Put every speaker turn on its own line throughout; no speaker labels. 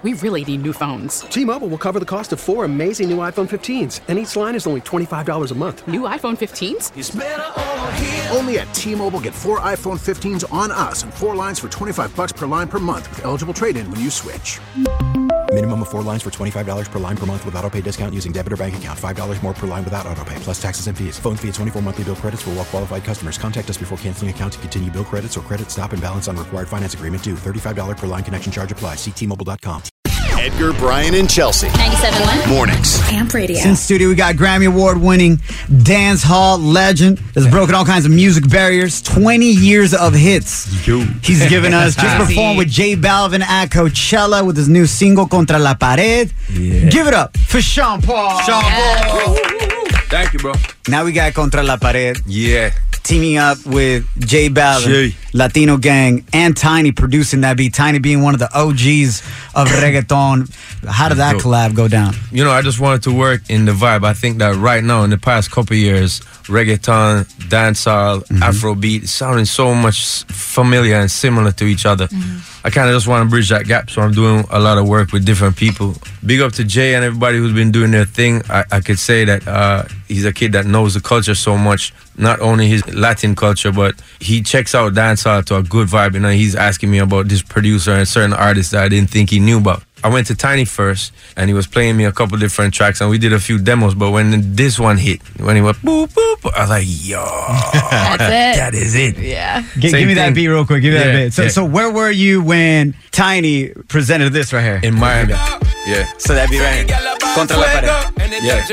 We really need new phones.
T-Mobile will cover the cost of 4 amazing new iPhone 15s, and each line is only $25 a month.
New iPhone 15s?
It's better over here.
Only at T-Mobile, get 4 iPhone 15s on us and 4 lines for $25 per line per month with eligible trade-in when you switch.
Minimum of 4 lines for $25 per line per month with autopay discount using debit or bank account. $5 more per line without autopay, plus taxes and fees. Phone fee at 24 monthly bill credits for well-qualified customers. Contact us before canceling account to continue bill credits or credit stop and balance on required finance agreement due. $35 per line connection charge applies. See T-Mobile.com.
Edgar, Brian, and Chelsea.
97.1
Mornings.
Amp Radio.
In studio, we got Grammy Award-winning dance hall legend that's broken all kinds of music barriers. 20 years of hits. He's given us. Just performed with J Balvin at Coachella with his new single Contra la Pared. Yeah. Give it up for Sean Paul.
Sean Paul. Thank you, bro.
Now we got Contra la Pared.
Yeah.
Teaming up with J Balvin, Latino Gang, and Tiny producing that beat. Tiny being one of the OGs of reggaeton. How did that collab go down?
You know, I just wanted to work in the vibe. I think that right now, in the past couple of years, reggaeton, dancehall, Afrobeat, sounding so much familiar and similar to each other. I kind of just want to bridge that gap, so I'm doing a lot of work with different people. Big up to Jay and everybody who's been doing their thing. I could say that he's a kid that knows the culture so much, not only his Latin culture, but he checks out dancehall to a good vibe. You know, he's asking me about this producer and certain artists that I didn't think he knew about. I went to Tiny first, and he was playing me a couple different tracks, and we did a few demos. But when this one hit, when he went boop, boop, I was like, yo,
that's it.
That is it.
Yeah.
Give me that beat real quick. Give me that beat. So where were you when Tiny presented this right here?
In Miami. Yeah.
So that beat right here. Contra la Pared.
Yeah.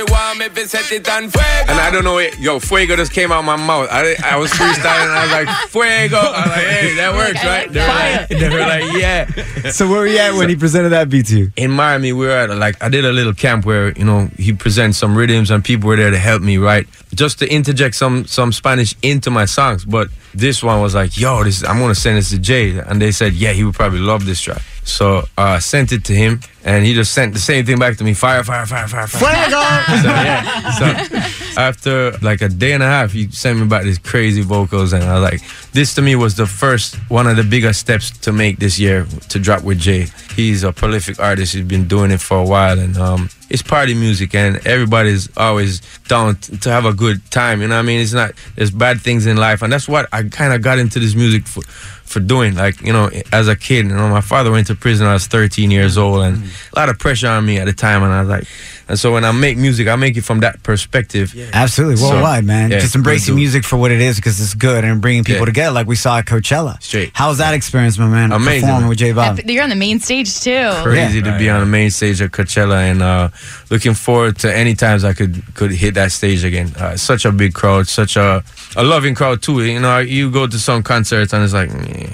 And I don't know, yo, Fuego just came out my mouth. I was freestyling, and I was like, Fuego. I was like, hey, that works, right? They were like, yeah.
So where were you at when he presented that beat to you?
In Miami, we were at, I did a little camp where, you know, he presents some rhythms and people were there to help me, right? Just to interject some Spanish into my songs. But this one was like, yo, I'm going to send this to Jay. And they said, yeah, he would probably love this track. So I sent it to him, and he just sent the same thing back to me. Fire, fire, fire, fire, fire. So after like a day and a half, he sent me back these crazy vocals, and I was like, this to me was the first, one of the biggest steps to make this year, to drop with Jay. He's a prolific artist. He's been doing it for a while, and it's party music, and everybody's always down to have a good time. You know what I mean? It's not, there's bad things in life, and that's what I kind of got into this music for doing. Like, you know, as a kid, you know, my father went to prison when I was 13 years old, and a lot of pressure on me at the time, and I was like, and so when I make music, I make it from that perspective.
Yeah. Absolutely, worldwide, man. Just embracing music for what it is, because it's good, and bringing people together, like we saw at Coachella.
Straight.
How was that experience, my man?
Amazing.
Performing with J Balvin.
You're on the main stage too.
Crazy to be on the main stage at Coachella, and looking forward to any times I could hit that stage again. Such a big crowd, such a loving crowd too. You know, you go to some concerts and it's like,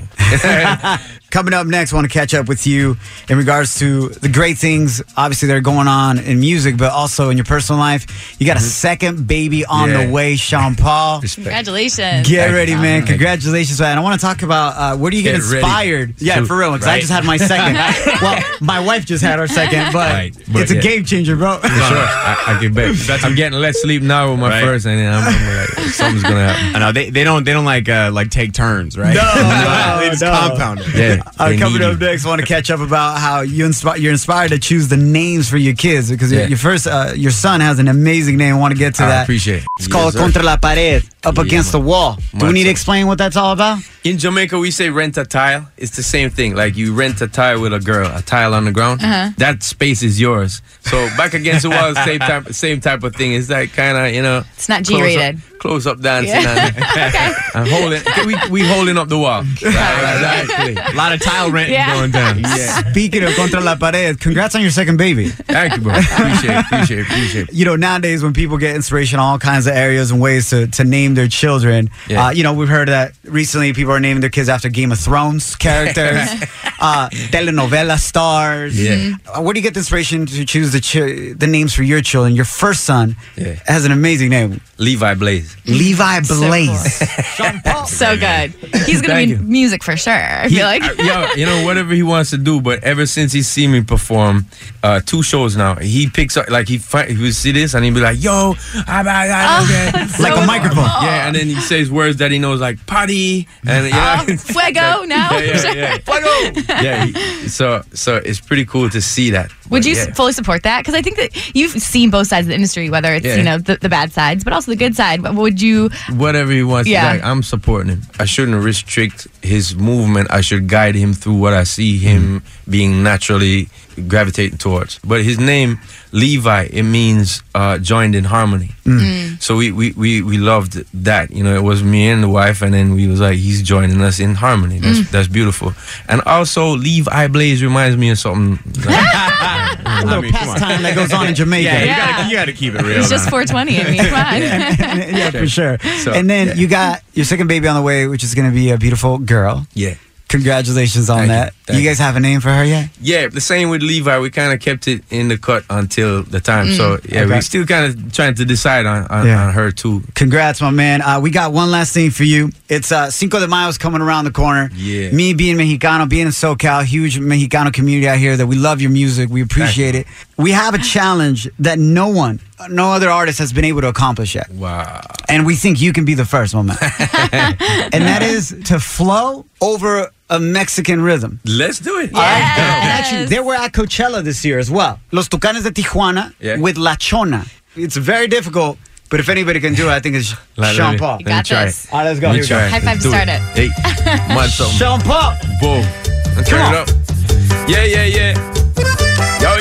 Coming up next, I want to catch up with you in regards to the great things, obviously, that are going on in music, but also in your personal life. You got a second baby on the way, Sean Paul.
Congratulations.
Get ready, man. Congratulations, man. I want to talk about where do you get inspired? Yeah, for real, because I just had my second. Well, my wife just had her second, but it's a game changer, bro.
For sure. I can bet. I'm getting less sleep now with my first, and then I'm like, something's going to happen.
I know. They don't like take turns, right?
No,
they just compound it.
Yeah.
Coming up next, I want to catch up about how you're inspired to choose the names for your kids, because your son has an amazing name. I want to get to that.
I appreciate it.
It's called Contra la Pared, up against the wall. Do we need to explain what that's all about?
In Jamaica, we say rent a tile. It's the same thing. Like you rent a tile with a girl, a tile on the ground. That space is yours. So back against the wall, same type of thing. It's like kind of, you know.
It's not G-rated.
Close up dancing and holding. We holding up the wall. Exactly.
A lot of tile rent going down.
Yeah. Speaking of Contra la Pared, congrats on your second baby.
Thank you, bro. Appreciate it.
You know, nowadays when people get inspiration in all kinds of areas and ways to name their children, you know, we've heard that recently people are naming their kids after Game of Thrones characters, telenovela stars. Where do you get the inspiration to choose the names for your children? Your first son has an amazing name.
Levi Blaze.
Levi Blaze.
So good. He's going to be music for sure, I feel like.
whatever he wants to do. But ever since he's seen me perform 2 shows now, he picks up, like he would see this and he'd be like, yo,
like a microphone.
Yeah, and then he says words that he knows, like potty and
fuego now.
Yeah. Fuego. Yeah. So it's pretty cool to see that.
Would you fully support that? Because I think that you've seen both sides of the industry, whether it's the bad sides, but also the good side. Would you?
Whatever he wants. Yeah. Like, I'm supporting him. I shouldn't restrict his movement. I should guide him through what I see him being naturally gravitating towards. But his name, Levi, it means joined in harmony. So we loved that. It was me and the wife, and then we was like, he's joining us in harmony. That's beautiful. And also, Levi Blaze reminds me of something.
A little pastime that goes on in Jamaica.
Yeah, you got to keep it real.
It's just 420. I mean, come on.
Yeah, for sure.
So,
and then you got your second baby on the way, which is going to be a beautiful girl.
Yeah.
Congratulations on that. You guys have a name for her yet?
Yeah, the same with Levi. We kind of kept it in the cut until the time. So, we're still kind of trying to decide on her, too.
Congrats, my man. We got one last thing for you. It's Cinco de Mayo's coming around the corner.
Yeah.
Me being Mexicano, being in SoCal, huge Mexicano community out here that we love your music. We appreciate it. We have a challenge that no other artist has been able to accomplish yet.
Wow.
And we think you can be the first, my man. And that is to flow over a Mexican rhythm.
Let's do it.
Yes. And actually, they were at Coachella this year as well. Los Tucanes de Tijuana with La Chona. It's very difficult, but if anybody can do it, I think it's Sean Paul.
You got this.
All right, let's go. Here we go.
High five to start it.
Hey,
Sean Paul.
Boom. And turn it up. Yeah. Yo.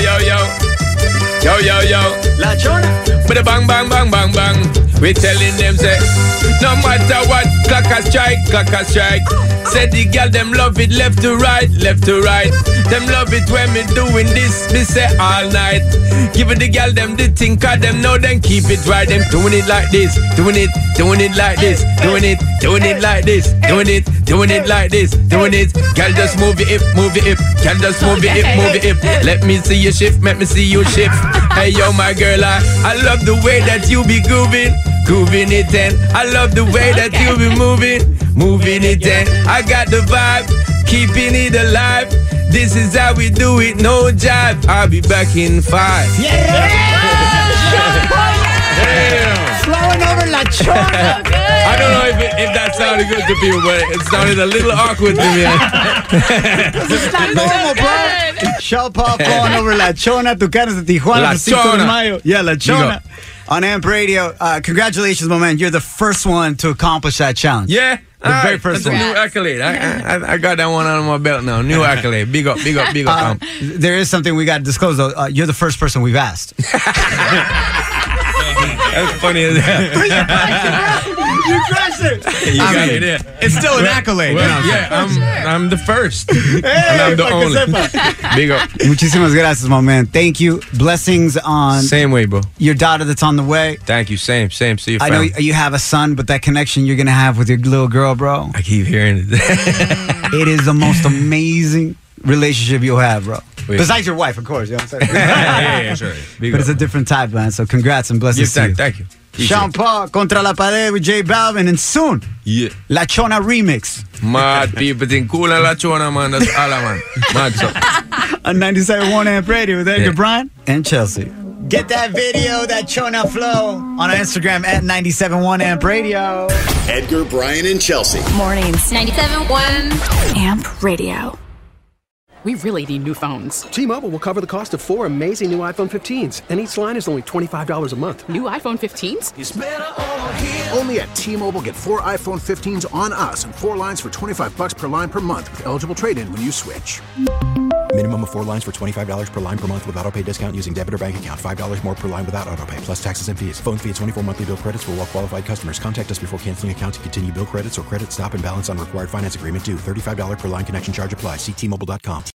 La Chona.
But a bang. We telling them, say, no matter what, clock a strike. Said the girl, them love it left to right. Them love it when me doing this, me say all night. Giving the girl them the thing, cause them know them keep it right. Them doing it like this, doing it like this, doing it like this, doing it like this, doing it. Girl, just move it up. Girl, just move it up. Let me see you shift, let me see you shift. Hey, yo, my girl, I love the way that you be grooving it, and I love the way that you be moving it, and I got the vibe, keeping it alive. This is how we do it, no jive. I'll be back in 5.
Flowing over La Chona.
I don't know if that sounded good to people, but it sounded a little awkward to me.
It's not normal, bro. Sean Paul flowing over La Chona, Tucanes de Tijuana.
La Chona.
Yeah, La Chona. On AMP Radio. Congratulations, my man. You're the first one to accomplish that challenge.
Yeah.
The very first one.
That's a new accolade. I got that one on my belt now. New accolade. Big up.
There is something we got to disclose, though. You're the first person we've asked.
That's funny as hell.
You crushed it.
You got it. Yeah.
It's still an accolade.
I'm the first. And I'm the only. Big up.
Muchísimas gracias, my man. Thank you. Blessings on
Same way, bro.
your daughter that's on the way.
Thank you. Same. See you.
I know you have a son, but that connection you're going to have with your little girl, bro.
I keep hearing it.
It is the most amazing relationship you'll have, bro.
Wait.
Besides your wife, of course. You know what I'm saying?
Yeah, sure.
But it's a different type, man. So congrats and blessings to you.
Thank you.
Sean Paul, Contra la Pared with J Balvin, and soon, La Chona remix.
Mad people think cool and La Chona, man. That's all, man. Mad stuff.
On 97.1 AMP Radio with Edgar Bryant and Chelsea. Get that video, that Chona flow, on our Instagram at 97.1 AMP Radio.
Edgar, Bryant, and Chelsea.
Mornings. 97.1 AMP Radio.
We really need new phones.
T-Mobile will cover the cost of 4 amazing new iPhone 15s, and each line is only $25 a month.
New iPhone 15s?
It's better over here. Only at T-Mobile, get 4 iPhone 15s on us and 4 lines for $25 per line per month with eligible trade-in when you switch.
Minimum of 4 lines for $25 per line per month with autopay discount using debit or bank account. $5 more per line without autopay, plus taxes and fees. Phone fee at 24 monthly bill credits for well-qualified customers. Contact us before canceling account to continue bill credits or credit stop and balance on required finance agreement due. $35 per line connection charge applies. See T-Mobile.com.